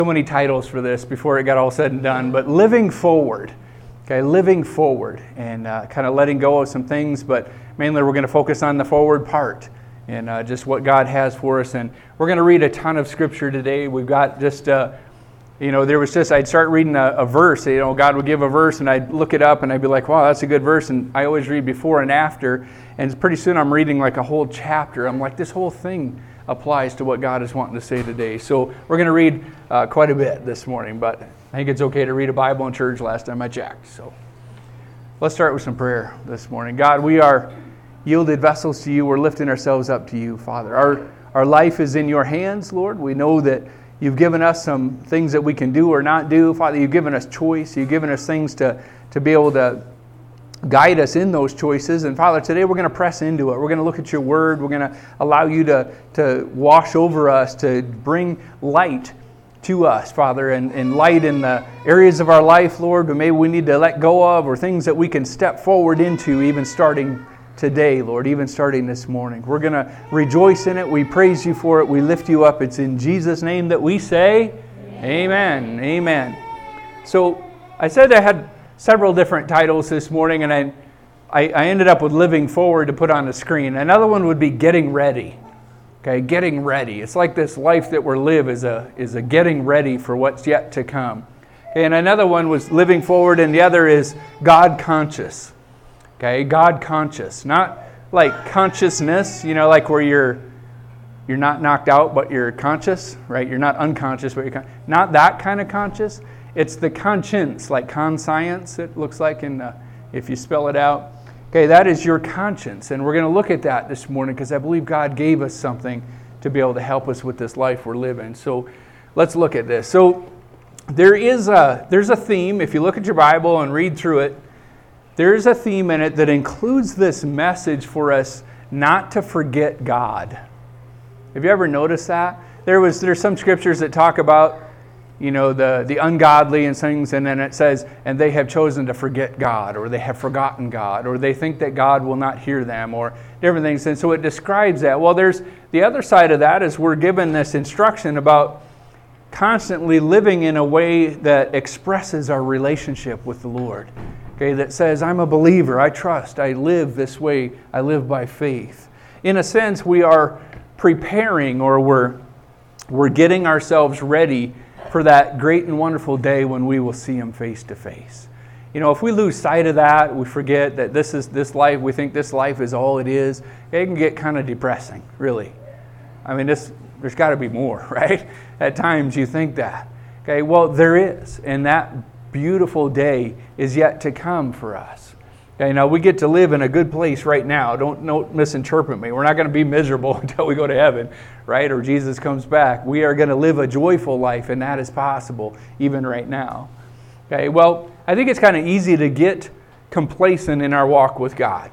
So many titles for this before it got all said and done, but living forward. Okay, living forward and kind of letting go of some things, but mainly we're going to focus on the forward part and just what God has for us. And we're going to read a ton of scripture today. We've got just, I'd start reading a verse. God would give a verse and I'd look it up and I'd be like, wow, that's a good verse. And I always read before and after. And pretty soon I'm reading like a whole chapter. I'm like, this whole thing applies to what God is wanting to say today. So we're going to read quite a bit this morning, but I think it's okay to read a Bible in church last time I checked. So let's start with some prayer this morning. God, we are yielded vessels to you. We're lifting ourselves up to you, Father. Our life is in your hands, Lord. We know that you've given us some things that we can do or not do. Father, you've given us choice. You've given us things to be able to guide us in those choices. And Father, today we're going to press into it. We're going to look at your word. We're going to allow you to wash over us, to bring light to us, Father, and light in the areas of our life, Lord, but maybe we need to let go of, or things that we can step forward into even starting today, Lord, even starting this morning. We're going to rejoice in it. We praise you for it. We lift you up. It's in Jesus' name that we say, Amen. Amen. So I said I had several different titles this morning, and I ended up with living forward to put on the screen. Another one would be getting ready. Okay, getting ready. It's like this life that we're live is a getting ready for what's yet to come. Okay, and another one was living forward, and the other is God conscious. Okay, God conscious. Not like consciousness, like where you're not knocked out, but you're conscious, right? You're not unconscious, but you're not that kind of conscious. It's the conscience, like conscience, it looks like if you spell it out. Okay, that is your conscience, and we're going to look at that this morning because I believe God gave us something to be able to help us with this life we're living. So let's look at this. So there's a theme. If you look at your Bible and read through it, there's a theme in it that includes this message for us not to forget God. Have you ever noticed that? There's some scriptures that talk about the ungodly and things, and then it says, and they have chosen to forget God, or they have forgotten God, or they think that God will not hear them, or different things. And so it describes that. Well, there's the other side of that is we're given this instruction about constantly living in a way that expresses our relationship with the Lord. Okay, that says, I'm a believer, I trust, I live this way, I live by faith. In a sense, we are preparing, or we're getting ourselves ready for that great and wonderful day when we will see Him face to face. If we lose sight of that, we forget that this life, we think this life is all it is, it can get kind of depressing, really. I mean, there's got to be more, right? At times you think that. Okay, well, there is, and that beautiful day is yet to come for us. Okay, now we get to live in a good place right now. Don't misinterpret me. We're not going to be miserable until we go to heaven, right? Or Jesus comes back. We are going to live a joyful life, and that is possible even right now. Okay, well, I think it's kind of easy to get complacent in our walk with God.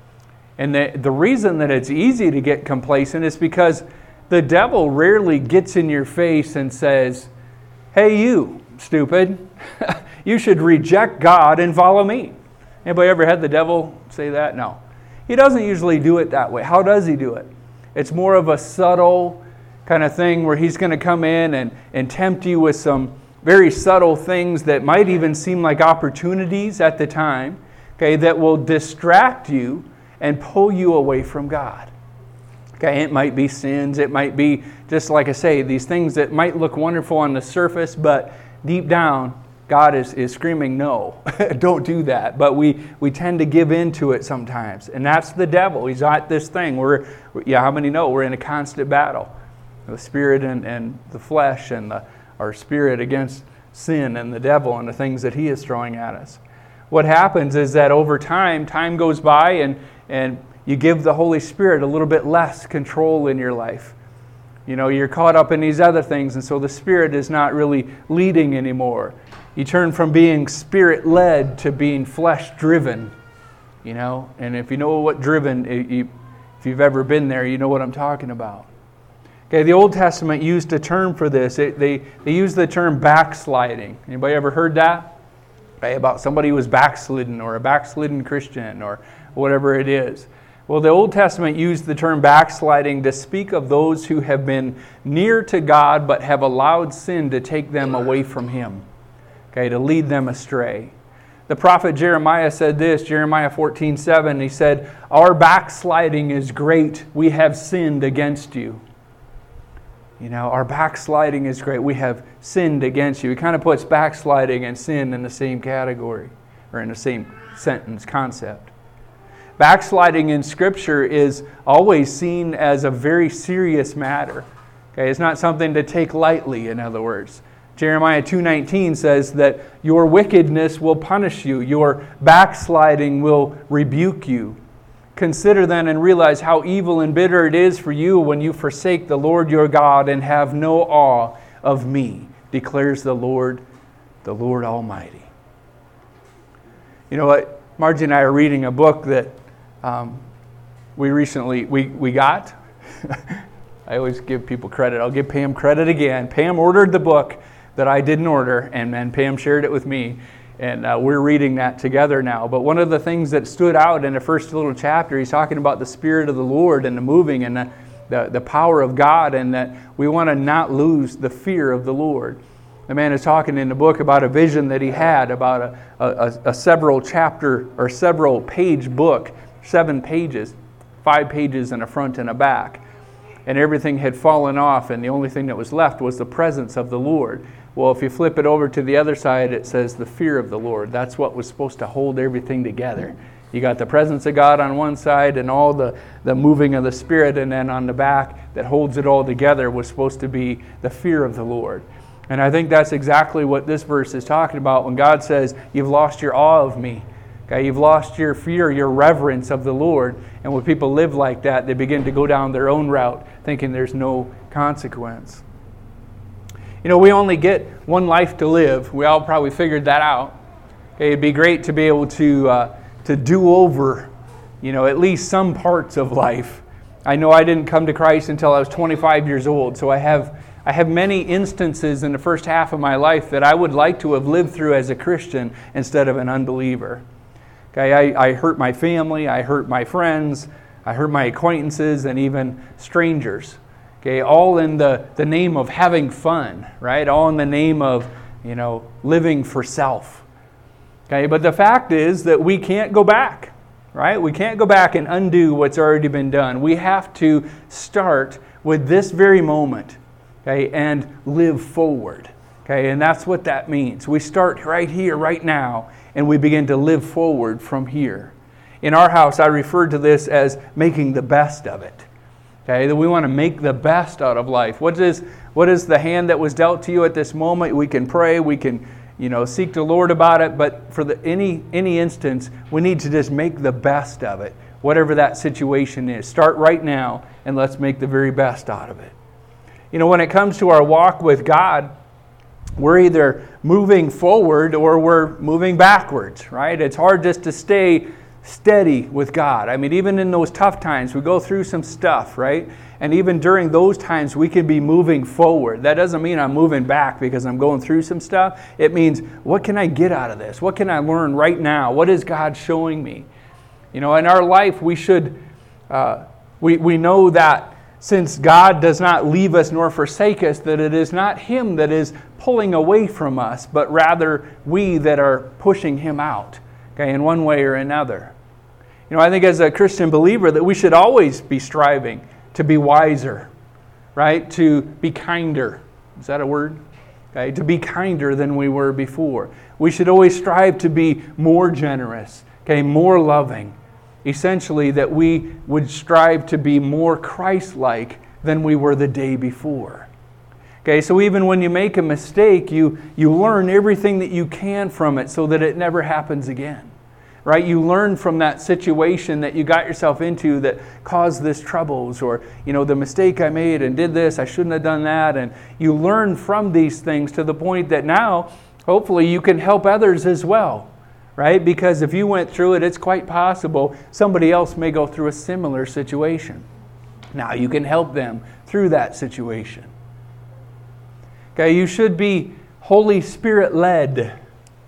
And the reason that it's easy to get complacent is because the devil rarely gets in your face and says, hey, you, stupid, you should reject God and follow me. Anybody ever had the devil say that? No. He doesn't usually do it that way. How does he do it? It's more of a subtle kind of thing where he's going to come in and tempt you with some very subtle things that might even seem like opportunities at the time, okay, that will distract you and pull you away from God. Okay, it might be sins. It might be, just like I say, these things that might look wonderful on the surface, but deep down, God is screaming, no, don't do that. But we tend to give in to it sometimes. And that's the devil. He's at this thing. How many know we're in a constant battle? The spirit and the flesh and our spirit against sin and the devil and the things that he is throwing at us. What happens is that over time goes by and you give the Holy Spirit a little bit less control in your life. You're caught up in these other things, and so the Spirit is not really leading anymore. You turn from being Spirit-led to being flesh-driven, And if you know what driven, if you've ever been there, you know what I'm talking about. Okay, the Old Testament used a term for this. They used the term backsliding. Anybody ever heard that? Okay, about somebody who was backslidden or a backslidden Christian or whatever it is. Well, the Old Testament used the term backsliding to speak of those who have been near to God but have allowed sin to take them away from Him, okay, to lead them astray. The prophet Jeremiah said this, Jeremiah 14:7, he said, "Our backsliding is great. We have sinned against you." You know, our backsliding is great. We have sinned against you. He kind of puts backsliding and sin in the same category, or in the same sentence concept. Backsliding in Scripture is always seen as a very serious matter. Okay, it's not something to take lightly, in other words. Jeremiah 2:19 says that your wickedness will punish you. Your backsliding will rebuke you. Consider then and realize how evil and bitter it is for you when you forsake the Lord your God and have no awe of me, declares the Lord Almighty. You know what? Margie and I are reading a book that we recently got. I always give people credit. I'll give Pam credit again. Pam ordered the book that I didn't order, and then Pam shared it with me. And we're reading that together now. But one of the things that stood out in the first little chapter, he's talking about the Spirit of the Lord and the moving and the power of God, and that we want to not lose the fear of the Lord. The man is talking in the book about a vision that he had about a several chapter or several page book, 7 pages, 5 pages in a front and a back. And everything had fallen off, and the only thing that was left was the presence of the Lord. Well, if you flip it over to the other side, it says the fear of the Lord. That's what was supposed to hold everything together. You got the presence of God on one side and all the moving of the Spirit, and then on the back that holds it all together was supposed to be the fear of the Lord. And I think that's exactly what this verse is talking about when God says, you've lost your awe of me. Okay, you've lost your fear, your reverence of the Lord. And when people live like that, they begin to go down their own route, thinking there's no consequence. You know, we only get one life to live. We all probably figured that out. Okay, it'd be great to be able to do over, you know, at least some parts of life. I know I didn't come to Christ until I was 25 years old, so I have many instances in the first half of my life that I would like to have lived through as a Christian instead of an unbeliever. Okay, I hurt my family, I hurt my friends, I hurt my acquaintances, and even strangers. Okay, all in the name of having fun, right? All in the name of, you know, living for self. Okay, but the fact is that we can't go back, right? We can't go back and undo what's already been done. We have to start with this very moment, okay, and live forward. Okay, and that's what that means. We start right here, right now, and we begin to live forward from here. In our house, I refer to this as making the best of it. Okay, that we want to make the best out of life. What is the hand that was dealt to you at this moment? We can pray, we can, you know, seek the Lord about it, but for any instance, we need to just make the best of it, whatever that situation is. Start right now, and let's make the very best out of it. You know, when it comes to our walk with God, we're either moving forward or we're moving backwards, right? It's hard just to stay steady with God. I mean, even in those tough times, we go through some stuff, right? And even during those times, we can be moving forward. That doesn't mean I'm moving back because I'm going through some stuff. It means, what can I get out of this? What can I learn right now? What is God showing me? You know, in our life, we should, we know that since God does not leave us nor forsake us, that it is not Him that is pulling away from us, but rather we that are pushing Him out, okay, in one way or another. You know, I think as a Christian believer that we should always be striving to be wiser, right? To be kinder. Is that a word? Okay, to be kinder than we were before. We should always strive to be more generous, okay, more loving. Essentially, that we would strive to be more Christ-like than we were the day before. Okay, so even when you make a mistake, you learn everything that you can from it so that it never happens again. Right? You learn from that situation that you got yourself into that caused this troubles, or, you know, the mistake I made and did this, I shouldn't have done that. And you learn from these things to the point that now, hopefully, you can help others as well. Right? Because if you went through it, it's quite possible somebody else may go through a similar situation. Now you can help them through that situation. Okay, you should be Holy Spirit led.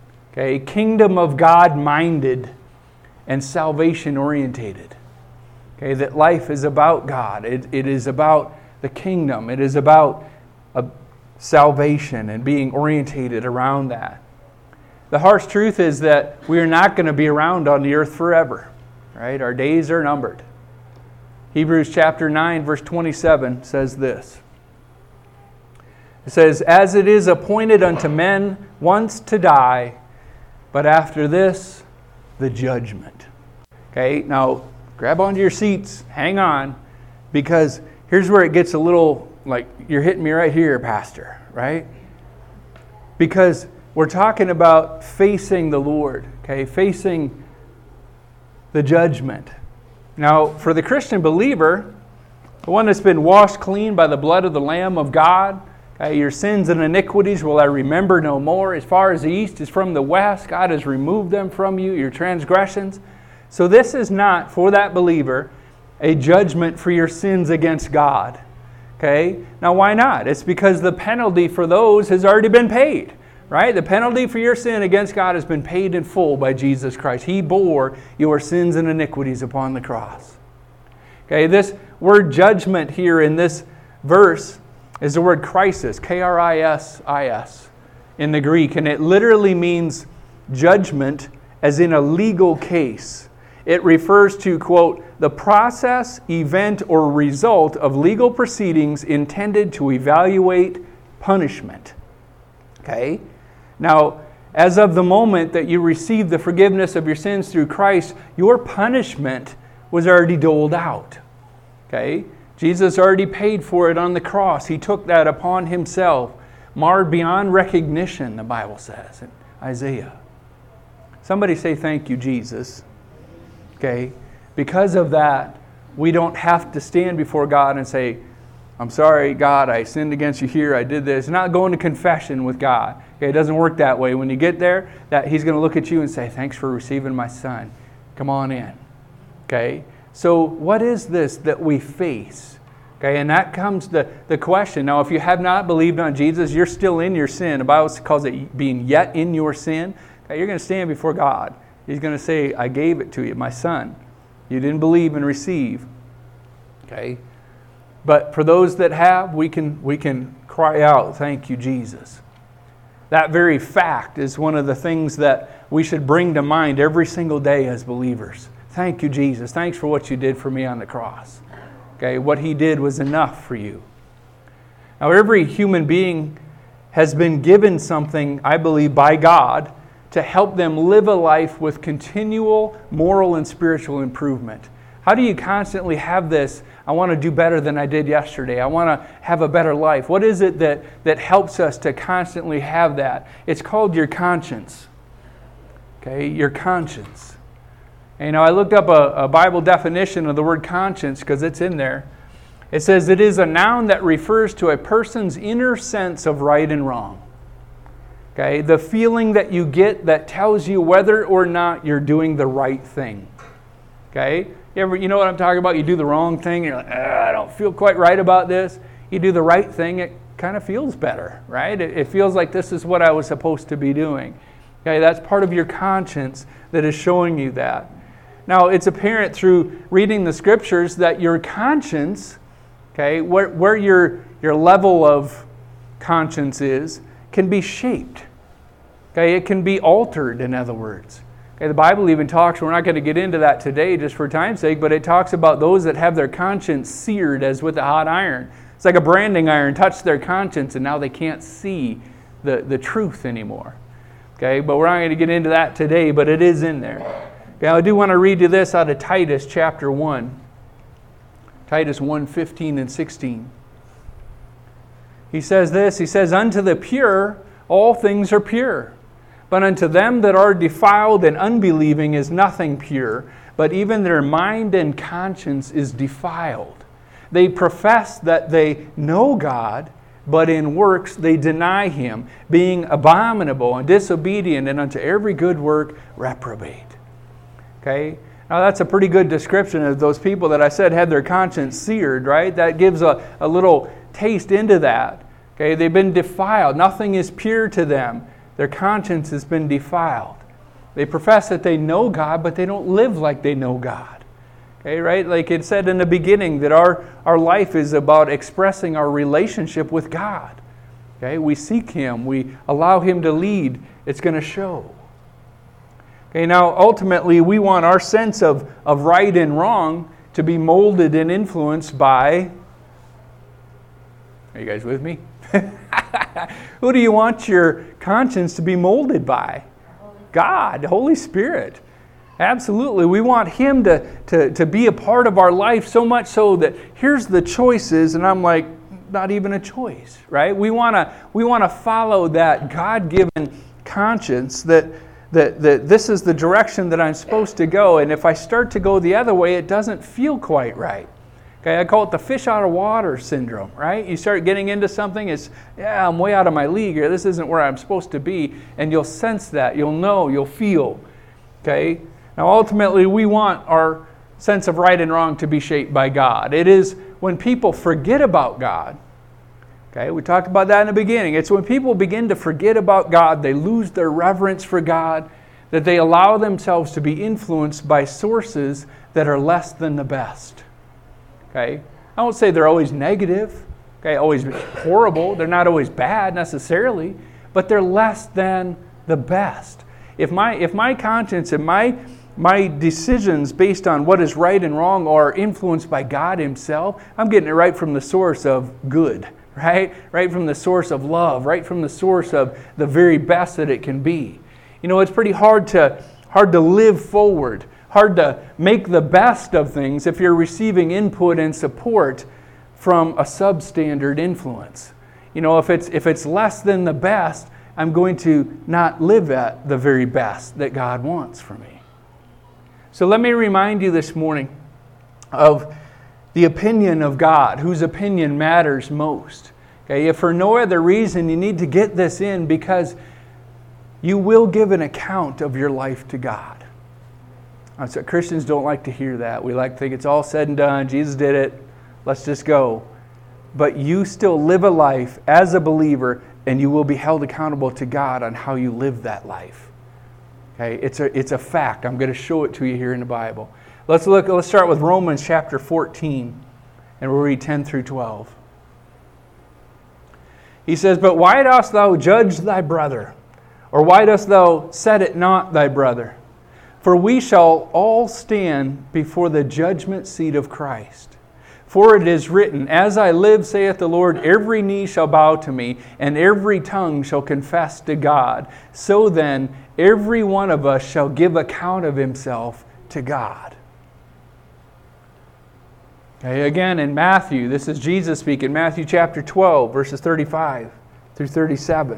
Okay, kingdom of God minded and salvation orientated. Okay, that life is about God. It is about the kingdom. It is about salvation and being orientated around that. The harsh truth is that we are not going to be around on the earth forever. Right? Our days are numbered. Hebrews chapter 9, verse 27 says this. It says, "As it is appointed unto men once to die, but after this, the judgment." Okay, now grab onto your seats, hang on, because here's where it gets a little like, you're hitting me right here, Pastor, right? Because we're talking about facing the Lord, okay, facing the judgment. Now, for the Christian believer, the one that's been washed clean by the blood of the Lamb of God, okay, your sins and iniquities will I remember no more. As far as the east is from the west, God has removed them from you, your transgressions. So this is not, for that believer, a judgment for your sins against God. Okay? Now, why not? It's because the penalty for those has already been paid. Right? The penalty for your sin against God has been paid in full by Jesus Christ. He bore your sins and iniquities upon the cross. Okay, this word judgment here in this verse is the word krisis, K-R-I-S-I-S, in the Greek. And it literally means judgment as in a legal case. It refers to, quote, the process, event, or result of legal proceedings intended to evaluate punishment. Okay? Now, as of the moment that you received the forgiveness of your sins through Christ, your punishment was already doled out. Okay? Jesus already paid for it on the cross. He took that upon himself, marred beyond recognition, the Bible says in Isaiah. Somebody say, "Thank you, Jesus." Okay? Because of that, we don't have to stand before God and say, "I'm sorry, God, I sinned against you here, I did this." It's not going to confession with God. Okay, it doesn't work that way. When you get there, that He's going to look at you and say, "Thanks for receiving my son. Come on in." Okay? So what is this that we face? Okay, and that comes the question. Now, if you have not believed on Jesus, you're still in your sin. The Bible calls it being yet in your sin. Okay, you're going to stand before God. He's going to say, "I gave it to you, my son. You didn't believe and receive." Okay? But for those that have, we can cry out, "Thank you, Jesus." That very fact is one of the things that we should bring to mind every single day as believers. Thank you, Jesus. Thanks for what you did for me on the cross. Okay, what He did was enough for you. Now, every human being has been given something, I believe, by God to help them live a life with continual moral and spiritual improvement. How do you constantly have this, "I want to do better than I did yesterday. I want to have a better life"? What is it that helps us to constantly have that? It's called your conscience. Okay, your conscience. And, I looked up a Bible definition of the word conscience because it's in there. It says it is a noun that refers to a person's inner sense of right and wrong. Okay, the feeling that you get that tells you whether or not you're doing the right thing. Okay? You know what I'm talking about? You do the wrong thing, you're like, I don't feel quite right about this. You do the right thing, it kind of feels better, right? It feels like this is what I was supposed to be doing. Okay, that's part of your conscience that is showing you that. Now, it's apparent through reading the Scriptures that your conscience, okay, where your level of conscience is, can be shaped. Okay, it can be altered, in other words. Okay, the Bible even talks, we're not going to get into that today just for time's sake, but it talks about those that have their conscience seared as with a hot iron. It's like a branding iron touched their conscience and now they can't see the truth anymore. Okay, but we're not going to get into that today, but it is in there. Okay, I do want to read you this out of Titus chapter 1. Titus 1:15 and 16. He says this, he says, "Unto the pure all things are pure. But unto them that are defiled and unbelieving is nothing pure, but even their mind and conscience is defiled. They profess that they know God, but in works they deny Him, being abominable and disobedient, and unto every good work reprobate." Okay? Now that's a pretty good description of those people that I said had their conscience seared, right? That gives a little taste into that. Okay? They've been defiled. Nothing is pure to them. Their conscience has been defiled. They profess that they know God, but they don't live like they know God. Okay, right? Like it said in the beginning that our life is about expressing our relationship with God. Okay, we seek Him, we allow Him to lead, it's going to show. Okay, now ultimately we want our sense of right and wrong to be molded and influenced by, are you guys with me? Who do you want your conscience to be molded by? God, the Holy Spirit. Absolutely. We want Him to be a part of our life so much so that here's the choices, and I'm like, not even a choice, right? We want to follow that God-given conscience that this is the direction that I'm supposed to go, and if I start to go the other way, it doesn't feel quite right. Okay, I call it the fish out of water syndrome, right? You start getting into something, I'm way out of my league, or this isn't where I'm supposed to be, and you'll sense that, you'll know, you'll feel. Okay? Now ultimately, we want our sense of right and wrong to be shaped by God. It is when people forget about God, okay, we talked about that in the beginning. It's when people begin to forget about God, they lose their reverence for God, that they allow themselves to be influenced by sources that are less than the best. Okay? I won't say they're always negative, okay, always horrible. They're not always bad necessarily, but they're less than the best. If my conscience and my decisions based on what is right and wrong are influenced by God Himself, I'm getting it right from the source of good, right? Right from the source of love, right from the source of the very best that it can be. You know, it's pretty hard to live forward, hard to make the best of things if you're receiving input and support from a substandard influence. You know, if it's less than the best, I'm going to not live at the very best that God wants for me. So let me remind you this morning of the opinion of God, whose opinion matters most. Okay, if for no other reason, you need to get this in because you will give an account of your life to God. So Christians don't like to hear that. We like to think it's all said and done. Jesus did it. Let's just go. But you still live a life as a believer, and you will be held accountable to God on how you live that life. Okay, it's a fact. I'm going to show it to you here in the Bible. Let's start with Romans chapter 14, and we'll read 10 through 12. He says, "But why dost thou judge thy brother? Or why dost thou set it not thy brother? For we shall all stand before the judgment seat of Christ. For it is written, As I live, saith the Lord, every knee shall bow to me, and every tongue shall confess to God. So then, every one of us shall give account of himself to God." Okay, again, in Matthew, this is Jesus speaking, Matthew chapter 12, verses 35 through 37.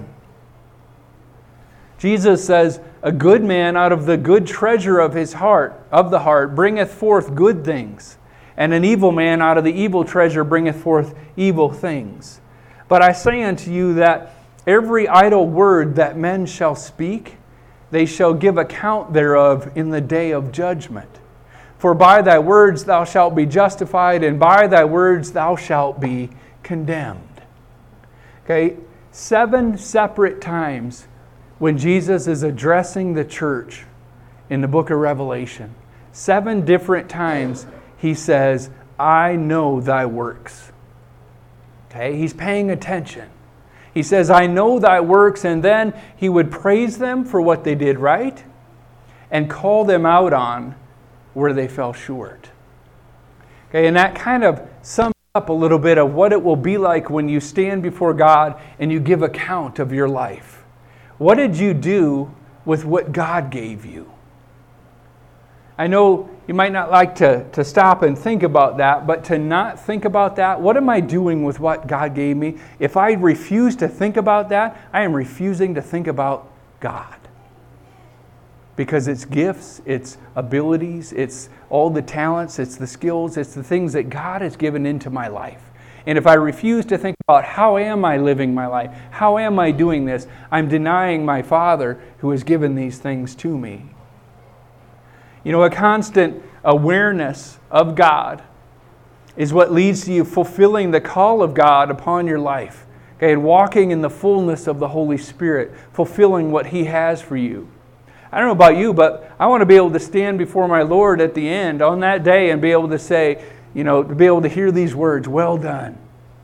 Jesus says, "A good man out of the good treasure of his heart, bringeth forth good things. And an evil man out of the evil treasure bringeth forth evil things. But I say unto you that every idle word that men shall speak, they shall give account thereof in the day of judgment. For by thy words thou shalt be justified, and by thy words thou shalt be condemned." Okay, 7 separate times when Jesus is addressing the church in the book of Revelation, 7 different times he says, "I know thy works." Okay, he's paying attention. He says, "I know thy works," and then he would praise them for what they did right and call them out on where they fell short. Okay, and that kind of sums up a little bit of what it will be like when you stand before God and you give account of your life. What did you do with what God gave you? I know you might not like to stop and think about that, but to not think about that, what am I doing with what God gave me? If I refuse to think about that, I am refusing to think about God. Because it's gifts, it's abilities, it's all the talents, it's the skills, it's the things that God has given into my life. And if I refuse to think about how am I living my life, how am I doing this, I'm denying my Father who has given these things to me. You know, a constant awareness of God is what leads to you fulfilling the call of God upon your life. Okay, and walking in the fullness of the Holy Spirit, fulfilling what He has for you. I don't know about you, but I want to be able to stand before my Lord at the end on that day and be able to say, to be able to hear these words, well done,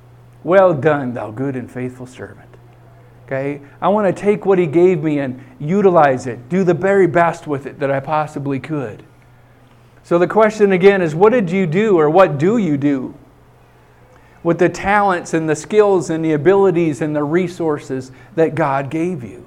thou good and faithful servant. Okay? I want to take what He gave me and utilize it, do the very best with it that I possibly could. So the question again is, what did you do, or what do you do with the talents and the skills and the abilities and the resources that God gave you?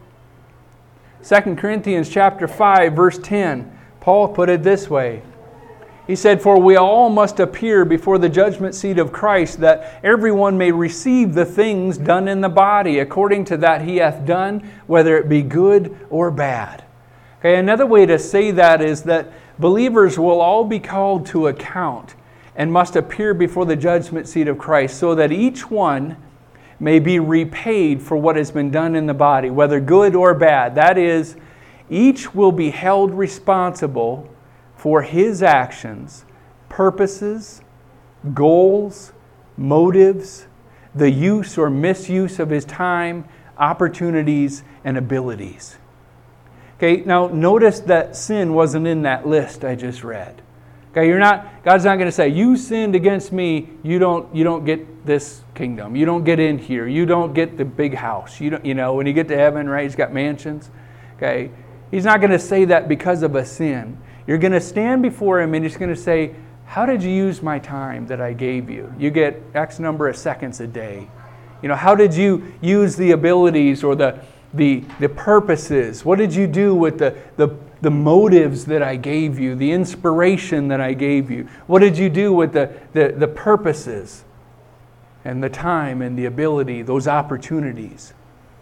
2 Corinthians chapter 5, verse 10, Paul put it this way. He said, "For we all must appear before the judgment seat of Christ, that everyone may receive the things done in the body, according to that he hath done, whether it be good or bad." Okay, another way to say that is that believers will all be called to account and must appear before the judgment seat of Christ, so that each one may be repaid for what has been done in the body, whether good or bad. That is, each will be held responsible for his actions, purposes, goals, motives, the use or misuse of his time, opportunities, and abilities. Okay, now notice that sin wasn't in that list I just read. Okay, God's not going to say, you sinned against me, you don't get this kingdom. You don't get in here. You don't get the big house. When you get to heaven, right, He's got mansions. Okay, He's not going to say that because of a sin. You're going to stand before Him and He's going to say, how did you use my time that I gave you? You get X number of seconds a day. How did you use the abilities or the purposes? What did you do with the motives that I gave you, the inspiration that I gave you? What did you do with the purposes and the time and the ability, those opportunities?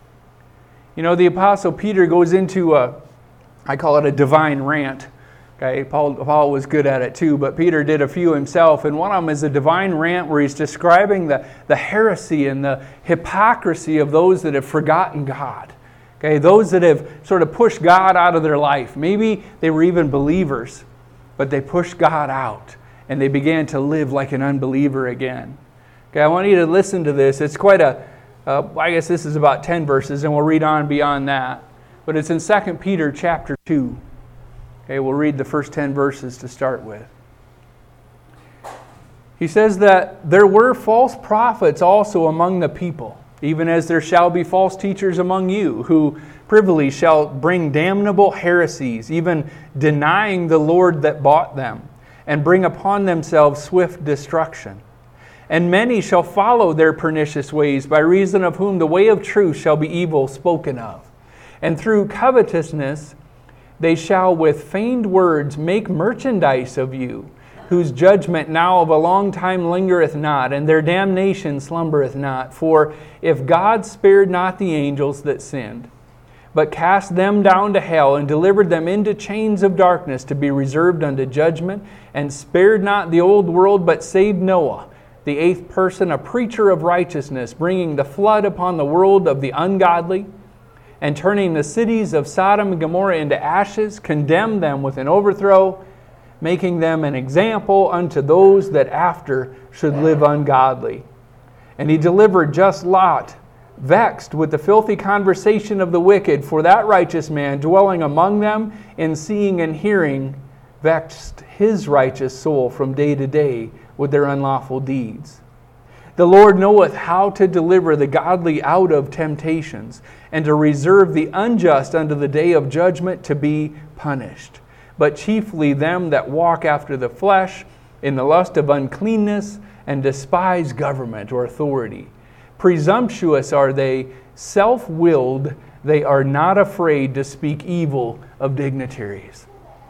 The Apostle Peter goes into I call it a divine rant. Okay, Paul was good at it too, but Peter did a few himself, and one of them is a divine rant where he's describing the heresy and the hypocrisy of those that have forgotten God. Okay, those that have sort of pushed God out of their life. Maybe they were even believers, but they pushed God out and they began to live like an unbeliever again. Okay, I want you to listen to this. It's quite I guess this is about 10 verses, and we'll read on beyond that. But it's in 2 Peter chapter 2. Okay, we'll read the first 10 verses to start with. He says that there were false prophets also among the people, even as there shall be false teachers among you, who privily shall bring damnable heresies, even denying the Lord that bought them, and bring upon themselves swift destruction. And many shall follow their pernicious ways, by reason of whom the way of truth shall be evil spoken of. And through covetousness they shall with feigned words make merchandise of you, whose judgment now of a long time lingereth not, and their damnation slumbereth not. For if God spared not the angels that sinned, but cast them down to hell, and delivered them into chains of darkness to be reserved unto judgment, and spared not the old world, but saved Noah, the eighth person, a preacher of righteousness, bringing the flood upon the world of the ungodly, and turning the cities of Sodom and Gomorrah into ashes, condemned them with an overthrow, making them an example unto those that after should live ungodly. And He delivered just Lot, vexed with the filthy conversation of the wicked, for that righteous man dwelling among them, in seeing and hearing, vexed his righteous soul from day to day with their unlawful deeds. The Lord knoweth how to deliver the godly out of temptations, and to reserve the unjust unto the day of judgment to be punished. But chiefly them that walk after the flesh, in the lust of uncleanness, and despise government or authority. Presumptuous are they, self-willed, they are not afraid to speak evil of dignitaries.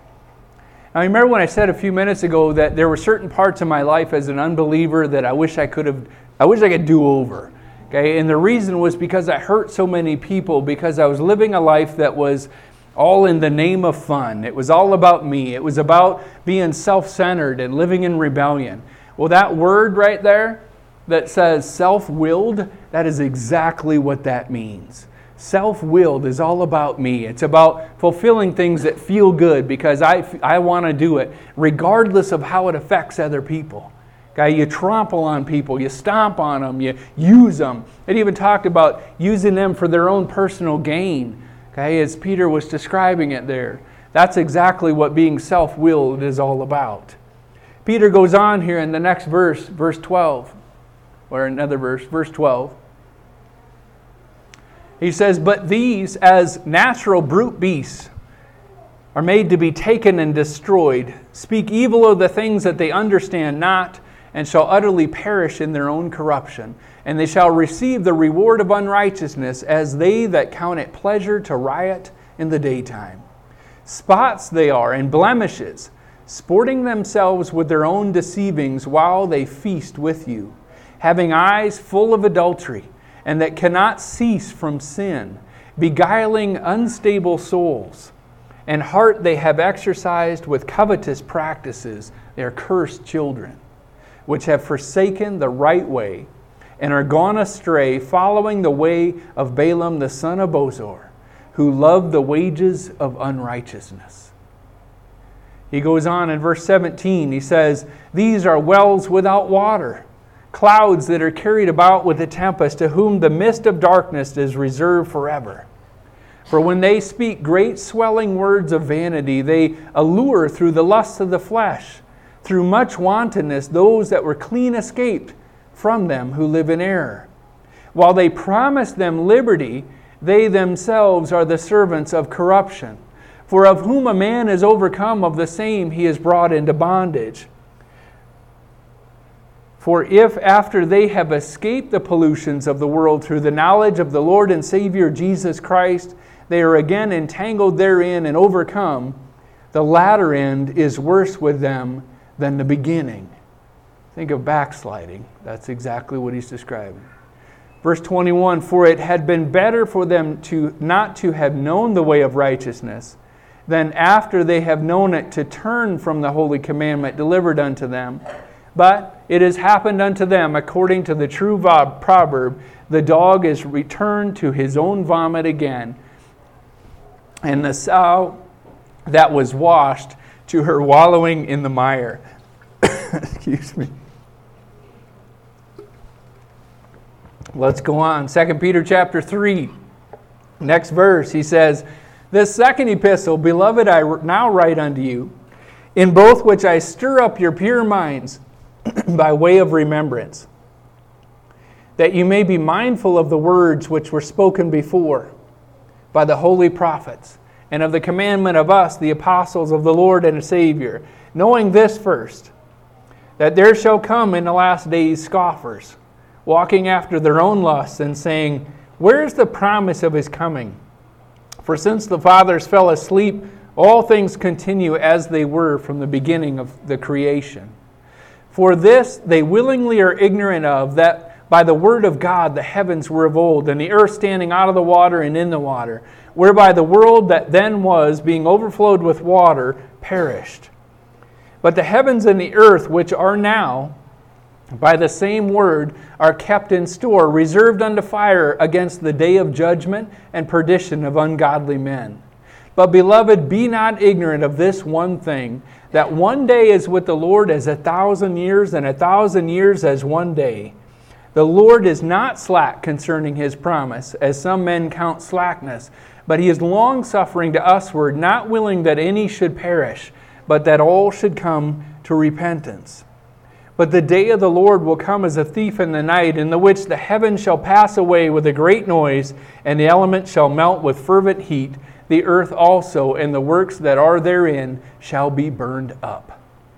Now, remember when I said a few minutes ago that there were certain parts of my life as an unbeliever that I wish I could do over. Okay, and the reason was because I hurt so many people, because I was living a life that was all in the name of fun. It was all about me. It was about being self-centered and living in rebellion. Well, that word right there that says self-willed, that is exactly what that means. Self-willed is all about me. It's about fulfilling things that feel good because I want to do it, regardless of how it affects other people. Okay, you trample on people, you stomp on them, you use them. It even talked about using them for their own personal gain. Okay, as Peter was describing it there, that's exactly what being self-willed is all about. Peter goes on here in the next verse, verse 12, or another verse, verse 12. He says, "But these, as natural brute beasts, are made to be taken and destroyed, speak evil of the things that they understand not, and shall utterly perish in their own corruption. And they shall receive the reward of unrighteousness, as they that count it pleasure to riot in the daytime. Spots they are, and blemishes, sporting themselves with their own deceivings while they feast with you, having eyes full of adultery, and that cannot cease from sin, beguiling unstable souls. And heart they have exercised with covetous practices. They are cursed children, which have forsaken the right way, and are gone astray, following the way of Balaam the son of Bosor, who loved the wages of unrighteousness." He goes on in verse 17, he says, "These are wells without water, clouds that are carried about with a tempest, to whom the mist of darkness is reserved forever. For when they speak great swelling words of vanity, they allure through the lusts of the flesh, through much wantonness, those that were clean escaped from them who live in error. While they promise them liberty, they themselves are the servants of corruption. For of whom a man is overcome, of the same he is brought into bondage. For if after they have escaped the pollutions of the world through the knowledge of the Lord and Savior Jesus Christ, they are again entangled therein and overcome, the latter end is worse with them than the beginning." Think of backsliding. That's exactly what he's describing. Verse 21, "For it had been better for them not to have known the way of righteousness, than after they have known it to turn from the holy commandment delivered unto them. But it has happened unto them according to the true proverb, the dog is returned to his own vomit again, and the sow that was washed to her wallowing in the mire." Excuse me. Let's go on. 2 Peter chapter 3. Next verse, he says, "This second epistle, beloved, I now write unto you, in both which I stir up your pure minds by way of remembrance, that you may be mindful of the words which were spoken before by the holy prophets, and of the commandment of us, the apostles of the Lord and Savior, knowing this first, that there shall come in the last days scoffers, walking after their own lusts, and saying, Where is the promise of his coming? For since the fathers fell asleep, all things continue as they were from the beginning of the creation. For this they willingly are ignorant of, that by the word of God the heavens were of old, and the earth standing out of the water and in the water, whereby the world that then was, being overflowed with water, perished. But the heavens and the earth, which are now, by the same word, are kept in store, reserved unto fire against the day of judgment and perdition of ungodly men. But, beloved, be not ignorant of this one thing, that one day is with the Lord as 1,000 years, and 1,000 years as one day. The Lord is not slack concerning his promise, as some men count slackness, but he is long-suffering to usward, not willing that any should perish, but that all should come to repentance. But the day of the Lord will come as a thief in the night, in the which the heavens shall pass away with a great noise, and the elements shall melt with fervent heat. The earth also and the works that are therein shall be burned up.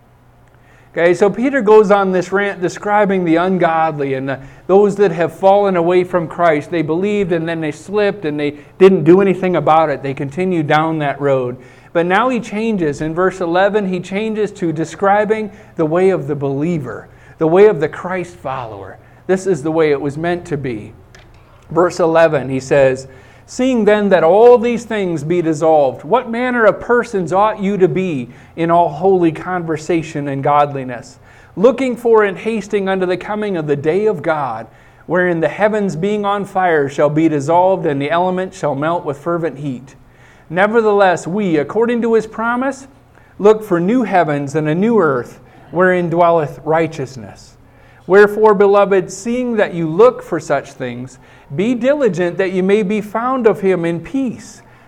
Okay, so Peter goes on this rant describing the ungodly and those that have fallen away from Christ. They believed and then they slipped and they didn't do anything about it. They continued down that road. But now he changes. In verse 11, he changes to describing the way of the believer, the way of the Christ follower. This is the way it was meant to be. Verse 11, he says, Seeing then that all these things be dissolved, what manner of persons ought you to be in all holy conversation and godliness, looking for and hasting unto the coming of the day of God, wherein the heavens being on fire shall be dissolved, and the elements shall melt with fervent heat. Nevertheless, we, according to his promise, look for new heavens and a new earth, wherein dwelleth righteousness. Wherefore, beloved, seeing that you look for such things, be diligent that you may be found of him in peace,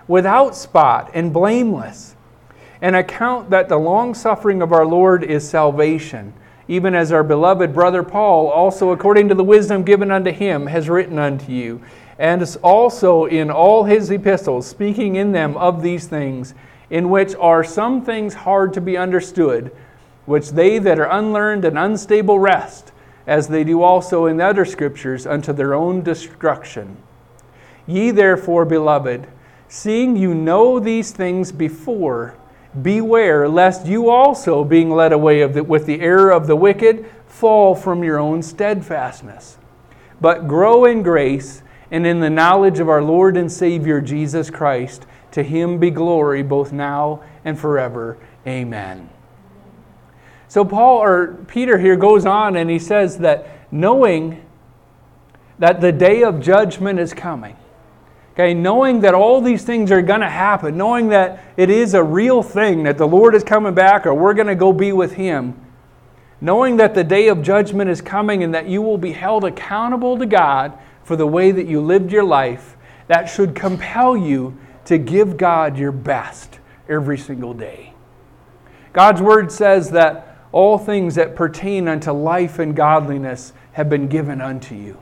without spot and blameless. And account that the long-suffering of our Lord is salvation, even as our beloved brother Paul, also according to the wisdom given unto him, has written unto you, and is also in all his epistles, speaking in them of these things, in which are some things hard to be understood, which they that are unlearned and unstable wrest, as they do also in the other scriptures, unto their own destruction. Ye therefore, beloved, seeing you know these things before, beware lest you also, being led away with the error of the wicked, fall from your own steadfastness. But grow in grace and in the knowledge of our Lord and Savior Jesus Christ. To him be glory both now and forever. Amen. So Peter here goes on and he says that knowing that the day of judgment is coming, okay, knowing that all these things are going to happen, knowing that it is a real thing, that the Lord is coming back or we're going to go be with him, knowing that the day of judgment is coming and that you will be held accountable to God for the way that you lived your life, that should compel you to give God your best every single day. God's Word says that all things that pertain unto life and godliness have been given unto you.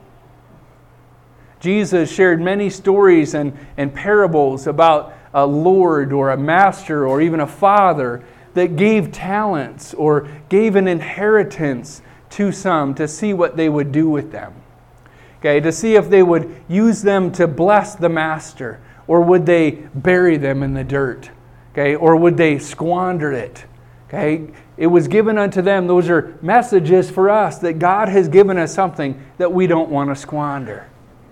Jesus shared many stories and parables about a Lord or a master or even a father that gave talents or gave an inheritance to some to see what they would do with them. Okay, to see if they would use them to bless the master, or would they bury them in the dirt, okay, or would they squander it. Okay, it was given unto them. Those are messages for us that God has given us something that we don't want to squander.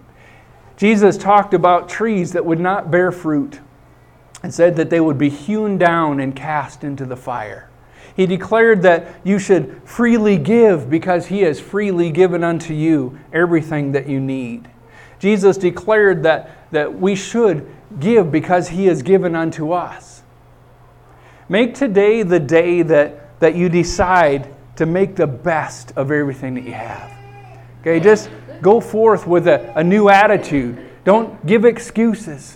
Jesus talked about trees that would not bear fruit and said that they would be hewn down and cast into the fire. He declared that you should freely give because he has freely given unto you everything that you need. Jesus declared that we should give because he has given unto us. Make today the day that you decide to make the best of everything that you have. Okay, just go forth with a new attitude. Don't give excuses.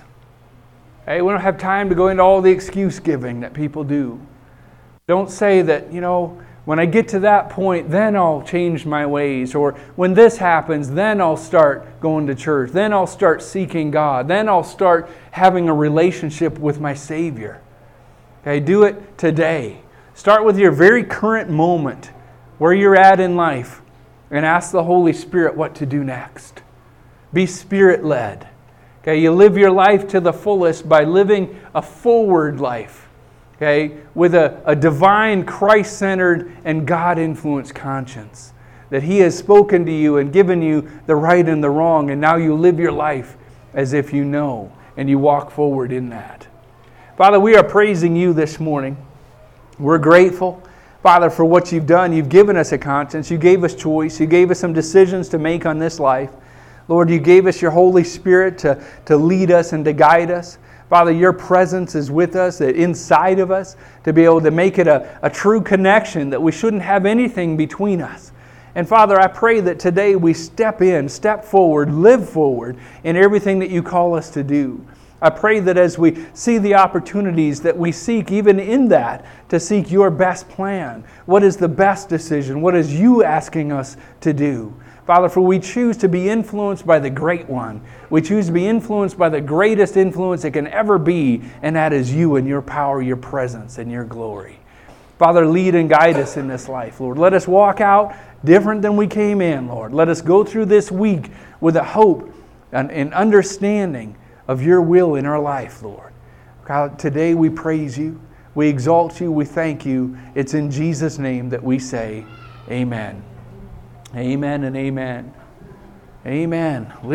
Okay, we don't have time to go into all the excuse giving that people do. Don't say that, when I get to that point, then I'll change my ways. Or when this happens, then I'll start going to church. Then I'll start seeking God. Then I'll start having a relationship with my Savior. Okay, do it today. Start with your very current moment, where you're at in life, and ask the Holy Spirit what to do next. Be Spirit-led. Okay, you live your life to the fullest by living a forward life. Okay, with a divine, Christ-centered, and God-influenced conscience. That he has spoken to you and given you the right and the wrong, and now you live your life as if you know, and you walk forward in that. Father, we are praising you this morning. We're grateful, Father, for what you've done. You've given us a conscience. You gave us choice. You gave us some decisions to make on this life. Lord, you gave us your Holy Spirit to lead us and to guide us. Father, your presence is with us, inside of us, to be able to make it a true connection, that we shouldn't have anything between us. And Father, I pray that today we step forward, live forward in everything that you call us to do. I pray that as we see the opportunities that we seek, even in that, to seek your best plan. What is the best decision? What is you asking us to do? Father, for we choose to be influenced by the Great One. We choose to be influenced by the greatest influence it can ever be, and that is you and your power, your presence, and your glory. Father, lead and guide us in this life, Lord. Let us walk out different than we came in, Lord. Let us go through this week with a hope and understanding of your will in our life, Lord. God, today we praise you, we exalt you, we thank you. It's in Jesus' name that we say, amen. Amen and amen. Amen.